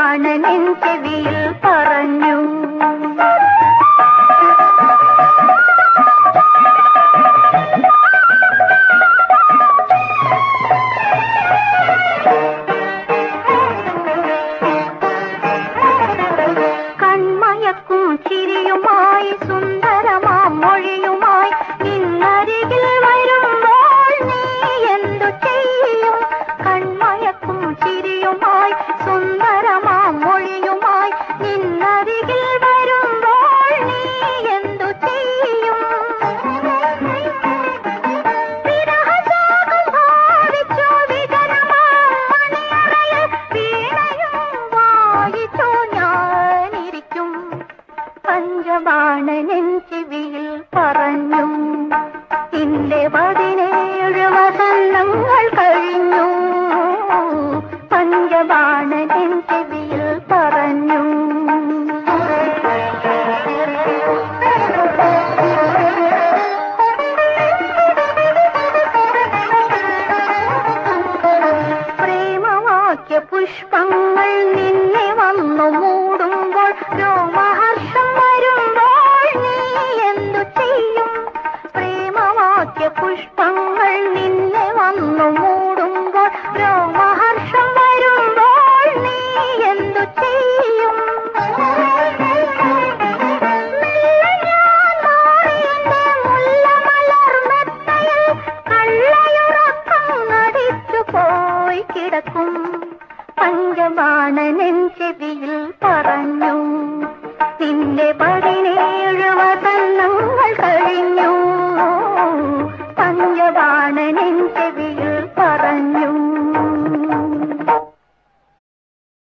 പഞ്ചബാണൻ ചെവിയിൽ പറഞ്ഞു. കൺമയക്കും ചിരിയുമായി സുന്ദരമാം മൊഴിയുമായി നിന്നരികിൽ വരുമ്പോൾ നീ എന്തു ചെയ്യും? കൺമയക്കും ചിരിയുമായി സുന്ദരമാം മൊഴിയുമായി നിന്നരികിൽ വരുമ്പോൾ നീ എന്തു ചെയ്യും? വിരഹശോകം ഭാവിച്ചോ വികലമാം മണിയറയിൽ വീണയും വായിച്ചോ ഞാനിരിക്കും. പഞ്ചബാണൻ ചെവിയിൽ പറഞ്ഞു. നിന്റെ 17 വസന്തങ്ങൾ കഴിഞ്ഞു. പഞ്ചബാണൻ ചെവിയിൽ പറഞ്ഞു. പ്രേമവാക്യ പുഷ്പങ്ങൾ നിന്നെ വന്നു മൂടുമ്പോൾ രോമഹർഷം വരുമ്പോൾ നീ എന്തു ചെയ്യും? പ്രേമവാക്യ പുഷ്പങ്ങൾ നിന്നെ വന്നു മൂടുമ്പോൾ രോമഹർഷം വരുമ്പോൾ നീ എന്തു ചെയ്യും? മെല്ലെ ഞാൻ മാറിയെന്റെ മുല്ലമലർമെത്തയിൽ കള്ളയുറക്കം നടിച്ചു പോയി കിടക്കും. പഞ്ചബാണൻ ചെവിയിൽ പറഞ്ഞു. നിന്റെ 17